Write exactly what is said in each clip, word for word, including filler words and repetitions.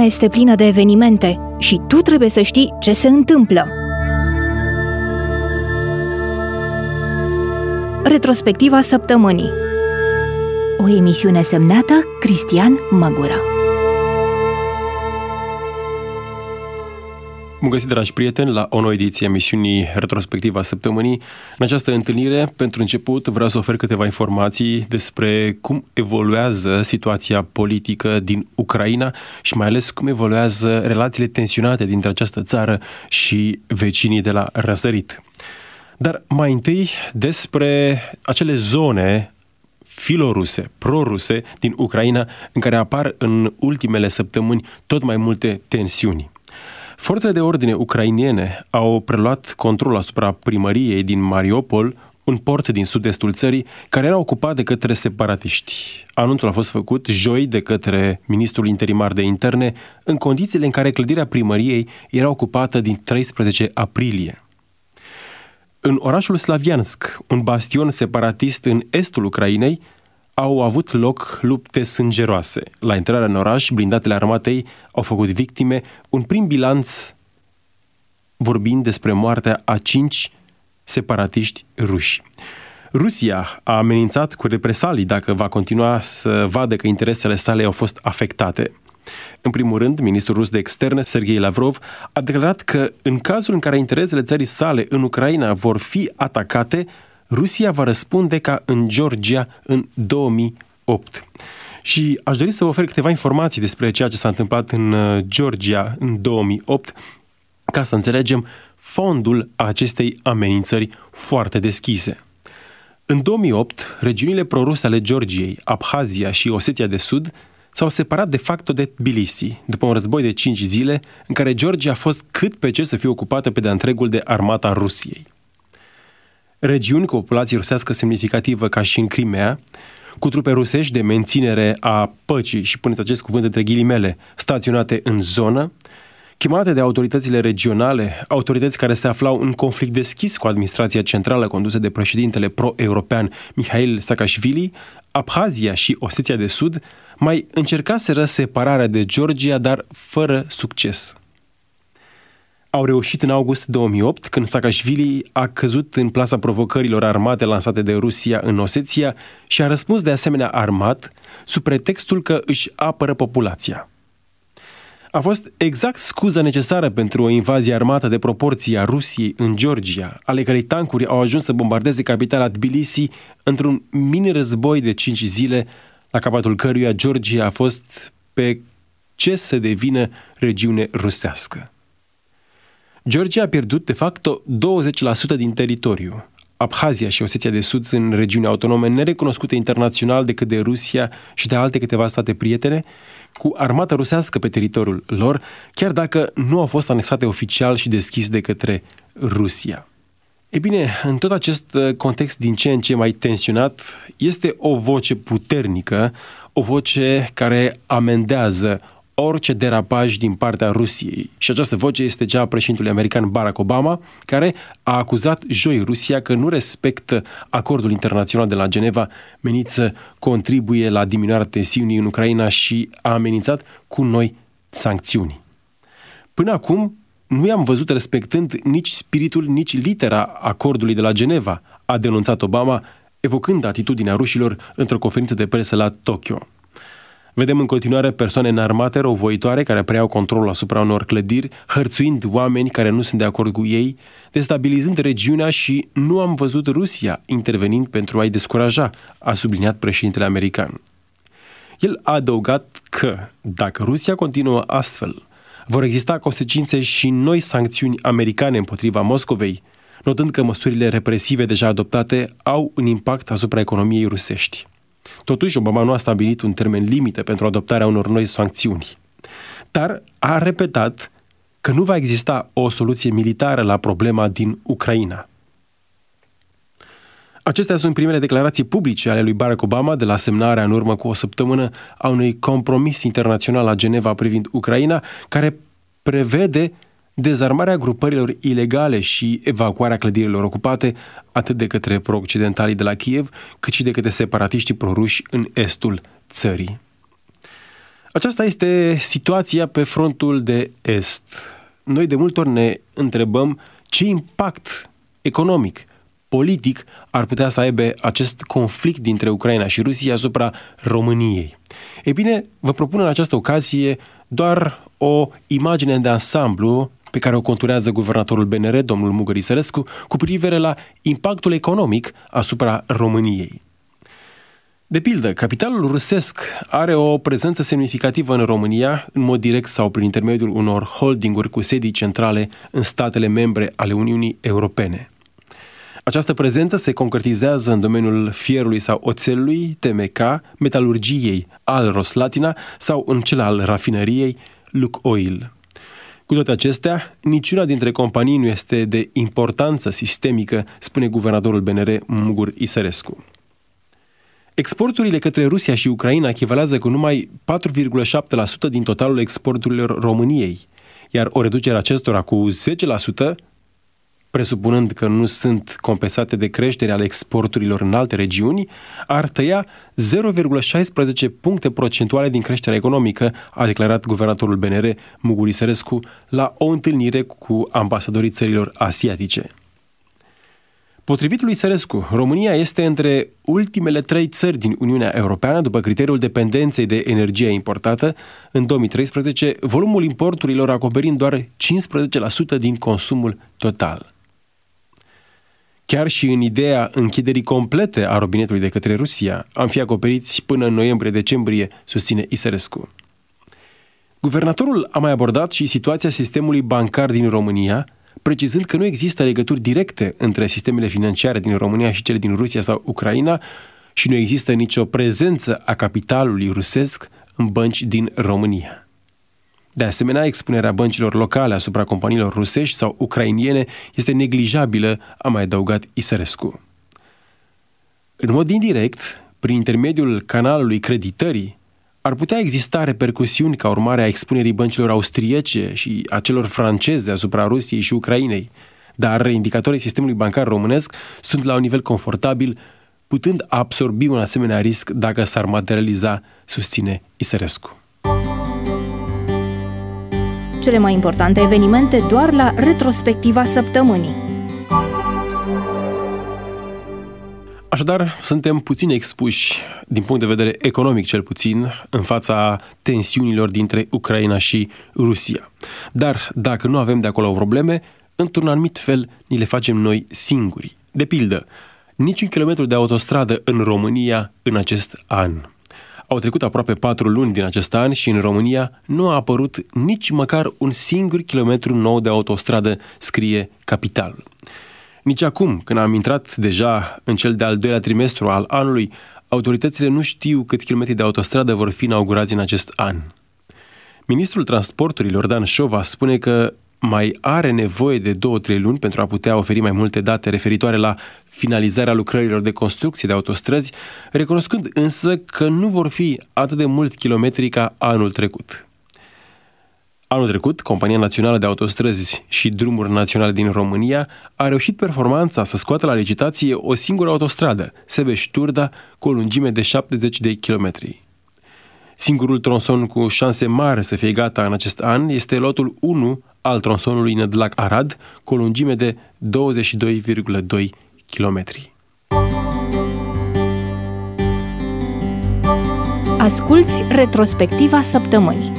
lumea este plină de evenimente și tu trebuie să știi ce se întâmplă. Retrospectiva săptămânii. O emisiune semnată Cristian Măgură. Bun găsit, dragi prieteni, la o nouă ediție a emisiunii Retrospectiva săptămânii. În această întâlnire, pentru început, vreau să ofer câteva informații despre cum evoluează situația politică din Ucraina și mai ales cum evoluează relațiile tensionate dintre această țară și vecinii de la răsărit. Dar mai întâi despre acele zone filoruse, proruse din Ucraina, în care apar în ultimele săptămâni tot mai multe tensiuni. Forțele de ordine ucrainene au preluat controlul asupra primăriei din Mariupol, un port din sud-estul țării, care era ocupat de către separatiști. Anunțul a fost făcut joi de către ministrul interimar de interne, în condițiile în care clădirea primăriei era ocupată din treisprezece aprilie. În orașul Slaviansk, un bastion separatist în estul Ucrainei, au avut loc lupte sângeroase. La intrarea în oraș, blindatele armatei au făcut victime, un prim bilanț vorbind despre moartea a cinci separatiști ruși. Rusia a amenințat cu represalii dacă va continua să vadă că interesele sale au fost afectate. În primul rând, ministrul rus de externe, Sergei Lavrov, a declarat că în cazul în care interesele țării sale în Ucraina vor fi atacate, Rusia va răspunde ca în Georgia în două mii opt. Și aș dori să vă ofer câteva informații despre ceea ce s-a întâmplat în Georgia în două mii opt, ca să înțelegem fondul acestei amenințări foarte deschise. În două mii opt, regiunile proruse ale Georgiei, Abhazia și Osetia de Sud s-au separat de facto de Tbilisi, după un război de cinci zile, în care Georgia a fost cât pe ce să fie ocupată pe de-a întregul de armata Rusiei. Regiuni cu populație rusească semnificativă, ca și în Crimea, cu trupe rusești de menținere a păcii, și puneți acest cuvânt între ghilimele, staționate în zonă, chemate de autoritățile regionale, autorități care se aflau în conflict deschis cu administrația centrală condusă de președintele pro-european Mihail Saakashvili, Abhazia și Osetia de Sud mai încercaseră separarea de Georgia, dar fără succes. Au reușit în august două mii opt, când Saakashvili a căzut în plasa provocărilor armate lansate de Rusia în Osetia și a răspuns de asemenea armat, sub pretextul că își apără populația. A fost exact scuza necesară pentru o invazie armată de proporții a Rusiei în Georgia, ale cărei tancuri au ajuns să bombardeze capitala Tbilisi într-un mini-război de cinci zile, la capătul căruia Georgia a fost pe ce să devină regiune rusească. Georgia a pierdut, de fapt, douăzeci la sută din teritoriu. Abhazia și Osetia de Sud sunt regiuni autonome nerecunoscute internațional decât de Rusia și de alte câteva state prietene, cu armată rusească pe teritoriul lor, chiar dacă nu au fost anexate oficial și deschis de către Rusia. E bine, în tot acest context din ce în ce mai tensionat, este o voce puternică, o voce care amendează orice derapaj din partea Rusiei. Și această voce este cea a președintelui american Barack Obama, care a acuzat joi Rusia că nu respectă acordul internațional de la Geneva menit să contribuie la diminuarea tensiunii în Ucraina și a amenințat cu noi sancțiuni. Până acum, nu i-am văzut respectând nici spiritul, nici litera acordului de la Geneva, a denunțat Obama, evocând atitudinea rușilor într-o conferință de presă la Tokyo. Vedem în continuare persoane înarmate, răuvoitoare, care preiau controlul asupra unor clădiri, hărțuind oameni care nu sunt de acord cu ei, destabilizând regiunea și nu am văzut Rusia intervenind pentru a-i descuraja, a subliniat președintele american. El a adăugat că, dacă Rusia continuă astfel, vor exista consecințe și noi sancțiuni americane împotriva Moscovei, notând că măsurile represive deja adoptate au un impact asupra economiei rusești. Totuși, Obama nu a stabilit un termen limită pentru adoptarea unor noi sancțiuni, dar a repetat că nu va exista o soluție militară la problema din Ucraina. Acestea sunt primele declarații publice ale lui Barack Obama de la semnarea în urmă cu o săptămână a unui compromis internațional la Geneva privind Ucraina, care prevede dezarmarea grupărilor ilegale și evacuarea clădirilor ocupate atât de către pro-occidentalii de la Kiev, cât și de către separatiștii proruși în estul țării. Aceasta este situația pe frontul de est. Noi de multe ori ne întrebăm ce impact economic, politic ar putea să aibă acest conflict dintre Ucraina și Rusia asupra României. Ei bine, vă propun în această ocazie doar o imagine de ansamblu pe care o conturează guvernatorul B N R, domnul Mugăr Isărescu, cu privire la impactul economic asupra României. De pildă, capitalul rusesc are o prezență semnificativă în România, în mod direct sau prin intermediul unor holdinguri cu sedii centrale în statele membre ale Uniunii Europene. Această prezență se concretizează în domeniul fierului sau oțelului, T M K, metalurgiei, al Roslatina sau în cel al rafinăriei, Lukoil. Cu toate acestea, niciuna dintre companii nu este de importanță sistemică, spune guvernatorul B N R, Mugăr Isărescu. Exporturile către Rusia și Ucraina echivalează cu numai patru virgulă șapte la sută din totalul exporturilor României, iar o reducere acestora cu zece la sută, presupunând că nu sunt compensate de creștere ale exporturilor în alte regiuni, ar tăia zero virgulă șaisprezece puncte procentuale din creșterea economică, a declarat guvernatorul B N R, Mugăr Isărescu, la o întâlnire cu ambasadorii țărilor asiatice. Potrivit lui Isărescu, România este între ultimele trei țări din Uniunea Europeană după criteriul dependenței de energie importată, în două mii treisprezece, volumul importurilor acoperind doar cincisprezece la sută din consumul total. Chiar și în ideea închiderii complete a robinetului de către Rusia, am fi acoperiți până în noiembrie-decembrie, susține Isărescu. Guvernatorul a mai abordat și situația sistemului bancar din România, precizând că nu există legături directe între sistemele financiare din România și cele din Rusia sau Ucraina și nu există nicio prezență a capitalului rusesc în bănci din România. De asemenea, expunerea băncilor locale asupra companiilor rusești sau ucrainiene este neglijabilă, a mai adăugat Isărescu. În mod indirect, prin intermediul canalului creditării, ar putea exista repercusiuni ca urmare a expunerii băncilor austriece și a celor franceze asupra Rusiei și Ucrainei, dar indicatorii sistemului bancar românesc sunt la un nivel confortabil, putând absorbi un asemenea risc dacă s-ar materializa, susține Isărescu. Cele mai importante evenimente doar la retrospectiva săptămânii. Așadar, suntem puțin expuși, din punct de vedere economic cel puțin, în fața tensiunilor dintre Ucraina și Rusia. Dar dacă nu avem de acolo probleme, într-un anumit fel ni le facem noi singuri. De pildă, niciun kilometru de autostradă în România în acest an. Au trecut aproape patru luni din acest an și în România nu a apărut nici măcar un singur kilometru nou de autostradă, scrie Capitalul. Nici acum, când am intrat deja în cel de-al doilea trimestru al anului, autoritățile nu știu câți kilometri de autostradă vor fi inaugurați în acest an. Ministrul Transporturilor, Dan Șova, spune că mai are nevoie de două-trei luni pentru a putea oferi mai multe date referitoare la finalizarea lucrărilor de construcție de autostrăzi, recunoscând însă că nu vor fi atât de mulți kilometri ca anul trecut. Anul trecut, Compania Națională de Autostrăzi și Drumuri Naționale din România a reușit performanța să scoată la licitație o singură autostradă, Sebeș-Turda, cu o lungime de șaptezeci de kilometri. Singurul tronson cu șanse mari să fie gata în acest an este lotul unu al tronsonului Nădlac-Arad, cu o lungime de douăzeci și doi virgulă doi kilometri. Asculți retrospectiva săptămânii.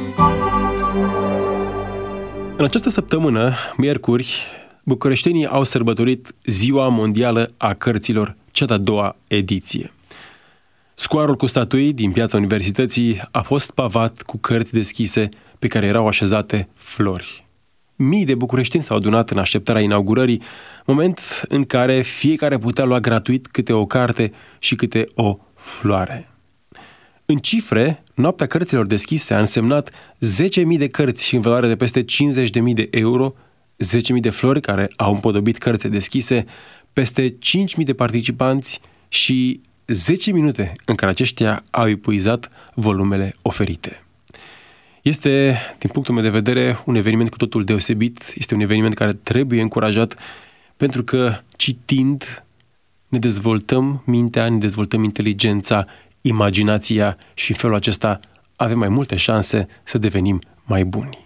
În această săptămână, miercuri, bucureștenii au sărbătorit Ziua Mondială a Cărților, cea de-a doua ediție. Scoarul cu statui din piața Universității a fost pavat cu cărți deschise pe care erau așezate flori. Mii de bucureșteni s-au adunat în așteptarea inaugurării, moment în care fiecare putea lua gratuit câte o carte și câte o floare. În cifre, Noaptea Cărților Deschise a însemnat zece mii de cărți în valoare de peste cincizeci de mii de euro, zece mii de flori care au împodobit cărțile deschise, peste cinci mii de participanți și zece minute în care aceștia au epuizat volumele oferite. Este, din punctul meu de vedere, un eveniment cu totul deosebit, este un eveniment care trebuie încurajat pentru că, citind, ne dezvoltăm mintea, ne dezvoltăm inteligența, imaginația și în felul acesta avem mai multe șanse să devenim mai buni.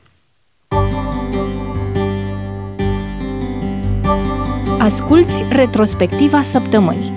Asculți retrospectiva săptămânii.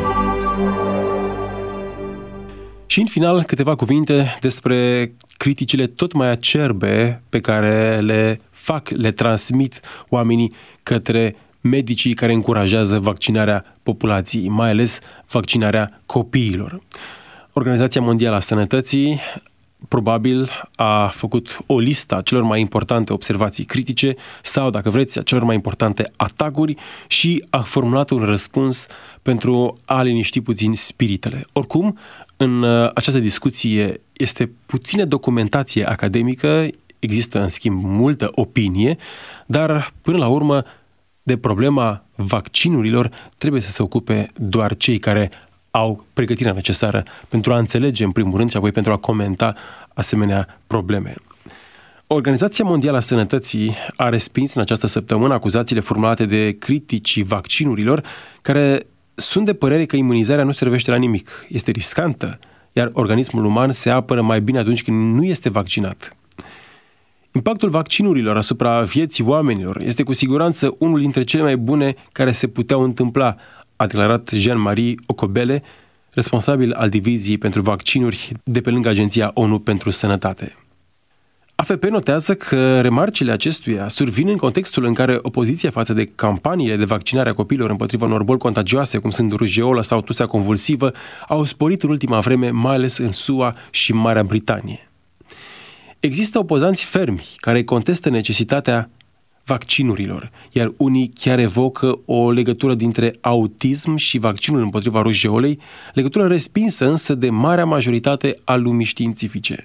Și în final, câteva cuvinte despre criticile tot mai acerbe pe care le fac, le transmit oamenii către medicii care încurajează vaccinarea populației, mai ales vaccinarea copiilor. Organizația Mondială a Sănătății probabil a făcut o listă a celor mai importante observații critice sau, dacă vreți, a celor mai importante atacuri și a formulat un răspuns pentru a liniști puțin spiritele. Oricum, în această discuție este puțină documentație academică, există în schimb multă opinie, dar până la urmă de problema vaccinurilor trebuie să se ocupe doar cei care au pregătirea necesară pentru a înțelege în primul rând și apoi pentru a comenta asemenea probleme. Organizația Mondială a Sănătății a respins în această săptămână acuzațiile formulate de criticii vaccinurilor, care sunt de părere că imunizarea nu servește la nimic, este riscantă, iar organismul uman se apără mai bine atunci când nu este vaccinat. Impactul vaccinurilor asupra vieții oamenilor este cu siguranță unul dintre cele mai bune care se puteau întâmpla, a declarat Jean-Marie Ocobele, responsabil al diviziei pentru vaccinuri de pe lângă Agenția ONU pentru Sănătate. A F P notează că remarcile acestuia survin în contextul în care opoziția față de campaniile de vaccinare a copiilor împotriva unor boli contagioase, cum sunt rujeola sau tusea convulsivă, au sporit în ultima vreme, mai ales în S U A și Marea Britanie. Există opozanți fermi care contestă necesitatea vaccinurilor, iar unii chiar evocă o legătură dintre autism și vaccinul împotriva rujeolei, legătură respinsă însă de marea majoritate a lumii științifice.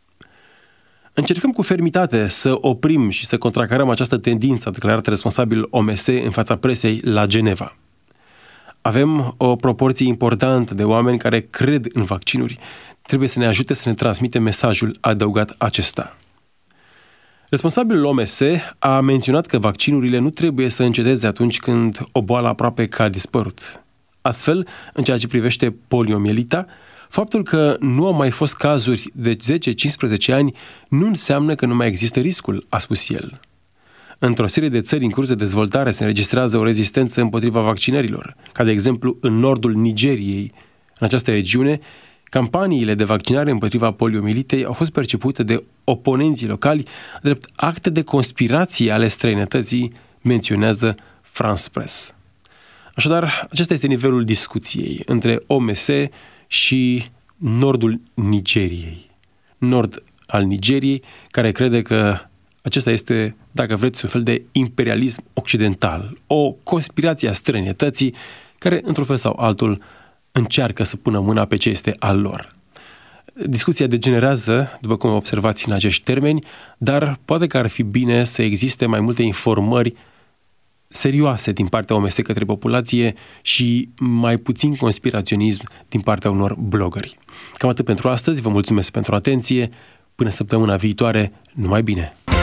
Încercăm cu fermitate să oprim și să contracarăm această tendință, a declarat responsabil O M S în fața presei la Geneva. Avem o proporție importantă de oameni care cred în vaccinuri. Trebuie să ne ajute să ne transmitem mesajul, a adăugat acesta. Responsabilul O M S a menționat că vaccinurile nu trebuie să înceteze atunci când o boală aproape că a dispărut. Astfel, în ceea ce privește poliomielita, faptul că nu au mai fost cazuri de zece-cincisprezece ani nu înseamnă că nu mai există riscul, a spus el. Într-o serie de țări în curs de dezvoltare se înregistrează o rezistență împotriva vaccinărilor, ca de exemplu în nordul Nigeriei. În această regiune, campaniile de vaccinare împotriva poliomielitei au fost percepute de oponenții locali drept acte de conspirație ale străinătății, menționează France Press. Așadar, acesta este nivelul discuției între O M S și nordul Nigeriei. Nord al Nigeriei, care crede că acesta este, dacă vreți, un fel de imperialism occidental, o conspirație a străinătății care, într-un fel sau altul, încearcă să pună mâna pe ce este al lor. Discuția degenerează, după cum observați în acești termeni, dar poate că ar fi bine să existe mai multe informări serioase din partea O M S către populație și mai puțin conspiraționism din partea unor blogări. Cam atât pentru astăzi, vă mulțumesc pentru atenție, până săptămâna viitoare, numai bine!